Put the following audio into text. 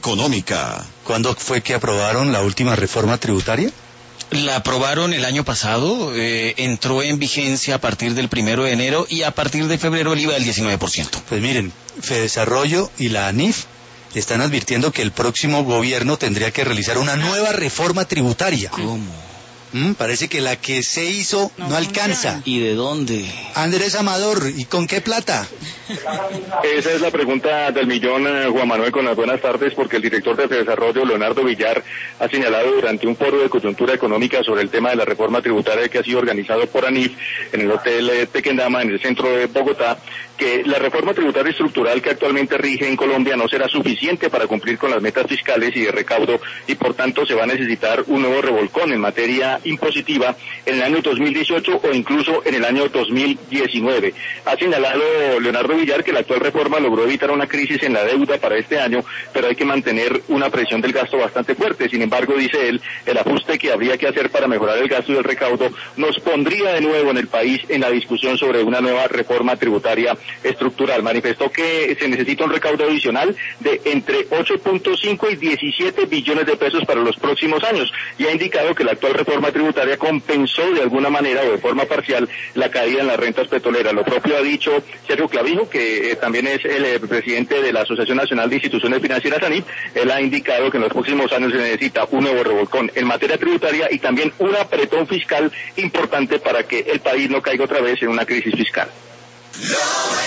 económica. ¿Cuándo fue que aprobaron la última reforma tributaria? La aprobaron el año pasado, entró en vigencia a partir del 1 de enero y a partir de febrero el IVA del 19%. Pues miren, Fedesarrollo y la ANIF están advirtiendo que el próximo gobierno tendría que realizar una nueva reforma tributaria. ¿Cómo? Parece que la que se hizo no alcanza. ¿Y de dónde? Andrés Amador, ¿y con qué plata? Esa es la pregunta del millón, Juan Manuel, con las buenas tardes, porque el director de Desarrollo, Leonardo Villar, ha señalado durante un foro de coyuntura económica sobre el tema de la reforma tributaria que ha sido organizado por ANIF en el Hotel Tequendama, en el centro de Bogotá, que la reforma tributaria estructural que actualmente rige en Colombia no será suficiente para cumplir con las metas fiscales y de recaudo, y por tanto se va a necesitar un nuevo revolcón en materia impositiva en el año 2018 o incluso en el año 2019. Ha señalado Leonardo Villar que la actual reforma logró evitar una crisis en la deuda para este año, pero hay que mantener una presión del gasto bastante fuerte. Sin embargo, dice él, el ajuste que habría que hacer para mejorar el gasto y el recaudo nos pondría de nuevo en el país en la discusión sobre una nueva reforma tributaria estructural. Manifestó que se necesita un recaudo adicional de entre 8.5 y 17 billones de pesos para los próximos años, y ha indicado que la actual reforma tributaria compensó de alguna manera o de forma parcial la caída en las rentas petroleras. Lo propio ha dicho Sergio Clavijo, que también es el presidente de la Asociación Nacional de Instituciones Financieras, ANIF. Él ha indicado que en los próximos años se necesita un nuevo revolcón en materia tributaria y también un apretón fiscal importante para que el país no caiga otra vez en una crisis fiscal.